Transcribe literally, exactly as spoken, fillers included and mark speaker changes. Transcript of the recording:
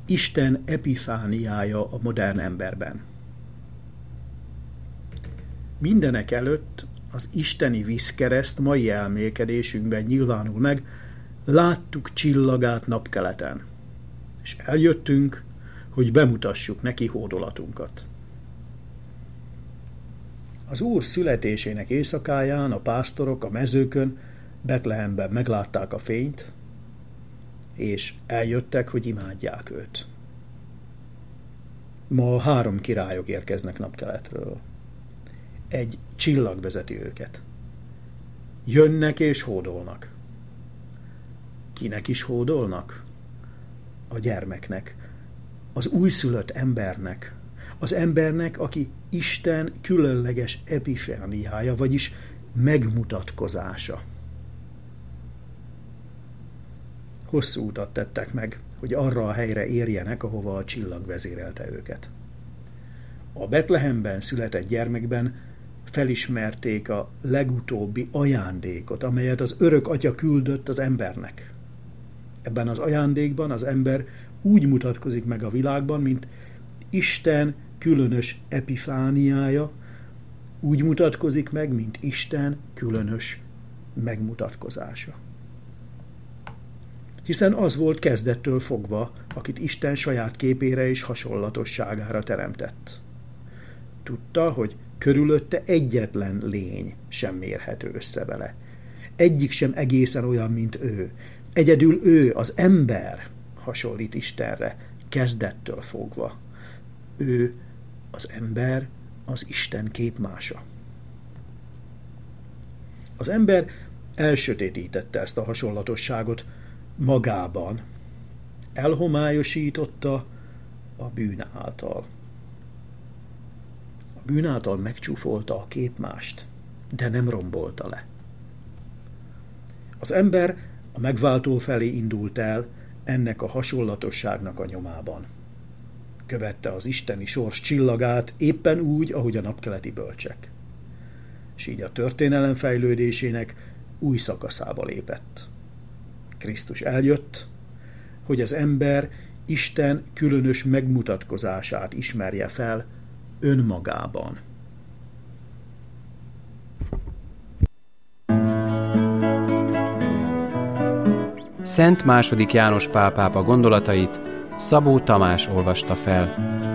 Speaker 1: Isten epifániája a modern emberben. Mindenek előtt az isteni vízkereszt mai elmélkedésünkben nyilvánul meg, láttuk csillagát napkeleten, és eljöttünk, hogy bemutassuk neki hódolatunkat. Az Úr születésének éjszakáján a pásztorok a mezőkön Betlehemben meglátták a fényt, és eljöttek, hogy imádják őt. Ma három királyok érkeznek napkeletről. Egy csillag vezeti őket. Jönnek és hódolnak. Kinek is hódolnak? A gyermeknek, az újszülött embernek, az embernek, aki Isten különleges epifániája, vagyis megmutatkozása. Hosszú utat tettek meg, hogy arra a helyre érjenek, ahova a csillag vezérelte őket. A Betlehemben született gyermekben felismerték a legutóbbi ajándékot, amelyet az örök atya küldött az embernek. Ebben az ajándékban az ember úgy mutatkozik meg a világban, mint Isten különös epifániája, úgy mutatkozik meg, mint Isten különös megmutatkozása. Hiszen az volt kezdettől fogva, akit Isten saját képére és hasonlatosságára teremtett. Tudta, hogy körülötte egyetlen lény sem mérhető össze vele. Egyik sem egészen olyan, mint ő. Egyedül ő, az ember hasonlít Istenre, kezdettől fogva. Ő, az ember, az Isten képmása. Az ember elsötétítette ezt a hasonlatosságot magában. Elhomályosította a bűn által. A bűn által megcsúfolta a képmást, de nem rombolta le. Az ember a megváltó felé indult el ennek a hasonlatosságnak a nyomában. Követte az isteni sors csillagát éppen úgy, ahogy a napkeleti bölcsek. És így a történelem fejlődésének új szakaszába lépett. Krisztus eljött, hogy az ember Isten különös megmutatkozását ismerje fel önmagában.
Speaker 2: Szent második János Pál pápa gondolatait Szabó Tamás olvasta fel.